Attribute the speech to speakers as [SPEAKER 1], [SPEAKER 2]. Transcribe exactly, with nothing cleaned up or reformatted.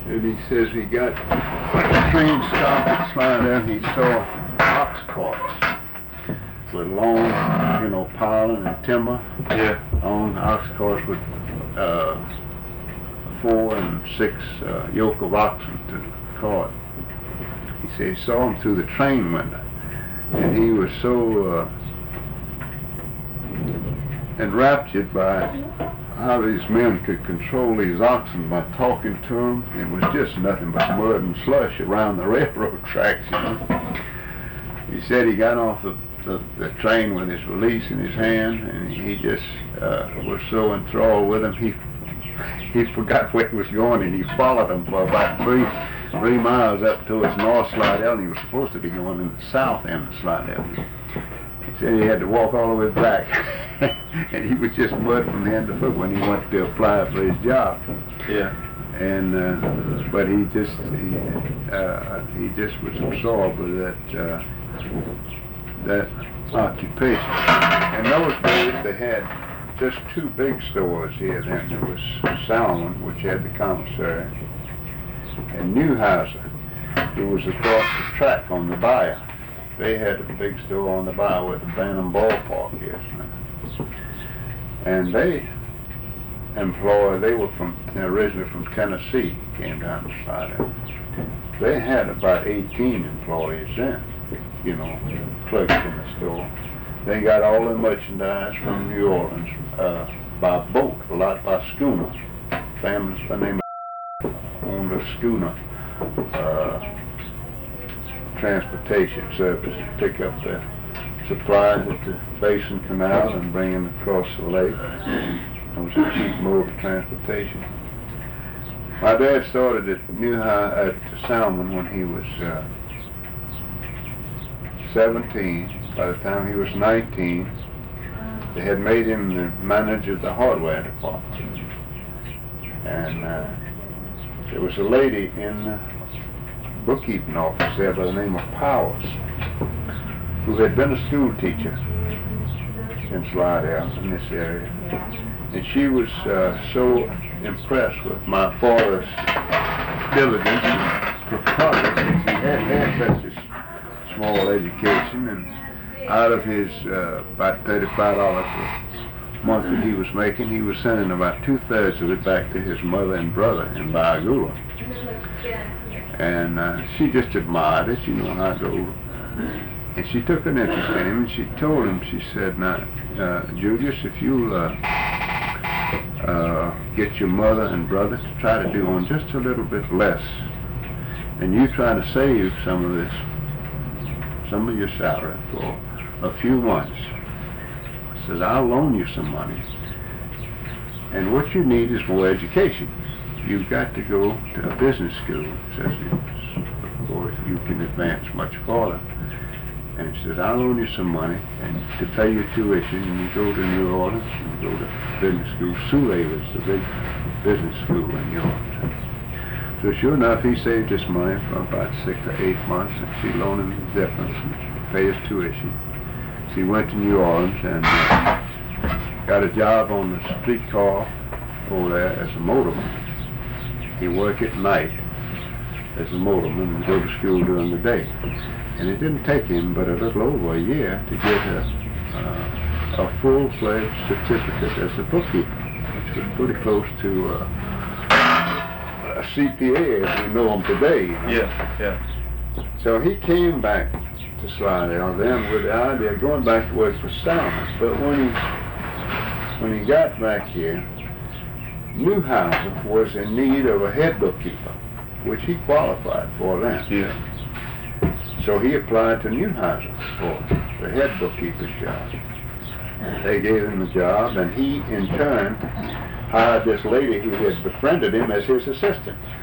[SPEAKER 1] And he says he got, when the train stopped at Slidell, he saw ox carts with long, you know, piling and timber.
[SPEAKER 2] Yeah.
[SPEAKER 1] On ox carts with uh, four and six uh, yoke of oxen to the cart. He said he saw him through the train window, and he was so uh, enraptured by how these men could control these oxen by talking to them. It was just nothing but mud and slush around the railroad tracks, you know. He said he got off the, the, the train with his valise in his hand, and he just uh, was so enthralled with them, he he forgot where he was going, and he followed them for about three three miles up towards North Slidell, and he was supposed to be going in the south end of Slidell. He said he had to walk all the way back, and he was just mud from the end to foot when he went to apply for his job.
[SPEAKER 2] Yeah.
[SPEAKER 1] And uh, but he just he, uh, he just was absorbed with that uh, that occupation. In those days, they had just two big stores here. Then there was Salmon, which had the commissary, and Newhouser, who was across the track on the bayou. They had a big store on the bayou where the Bantam Ballpark is now. And they employed, they were from originally from Tennessee, came down to Slidell. They had about eighteen employees then, you know, clerks in the store. They got all their merchandise from New Orleans uh, by boat, a lot by schooner. Families by the name of owned a schooner uh, transportation service to pick up the supplies at the Basin Canal and bring them across the lake. It was a cheap mode of transportation. My dad started at New High at Salmon when he was uh, seventeen. By the time he was nineteen, they had made him the manager of the hardware department. And uh, there was a lady in the bookkeeping office there by the name of Powers, who had been a school teacher in Slidell, in this area. And she was uh, so impressed with my father's diligence and preponderance. He had had such a small education, and out of his uh, about thirty-five dollars a month that he was making, he was sending about two-thirds of it back to his mother and brother in Bayagula. And uh, she just admired it, you know how it goes. And she took an interest in him, and she told him, she said, now, uh, Julius, if you'll uh, uh, get your mother and brother to try to do on just a little bit less, and you try to save some of this, some of your salary for a few months. I said, I'll loan you some money. And what you need is more education. You've got to go to a business school, says he, before you can advance much farther. And he says, I'll loan you some money and to pay your tuition, and you go to New Orleans, and you go to business school. Soule was the big business school in New Orleans. So sure enough, he saved his money for about six to eight months, and she loaned him the difference and pay his tuition. So he went to New Orleans and uh, got a job on the streetcar over there as a motorman. He worked at night as a motorman and go to school during the day. And it didn't take him but a little over a year to get a, uh, a full-fledged certificate as a bookkeeper, which was pretty close to uh, a C P A as we know them today. You know?
[SPEAKER 2] Yeah, yeah.
[SPEAKER 1] So he came back to Slidell then with the idea of going back to work for Salmon. But when he, when he got back here, Newhouser was in need of a head bookkeeper, which he qualified for then.
[SPEAKER 2] Yeah.
[SPEAKER 1] So he applied to Newhouser for the head bookkeeper's job. They gave him the job, and he, in turn, hired this lady who had befriended him as his assistant.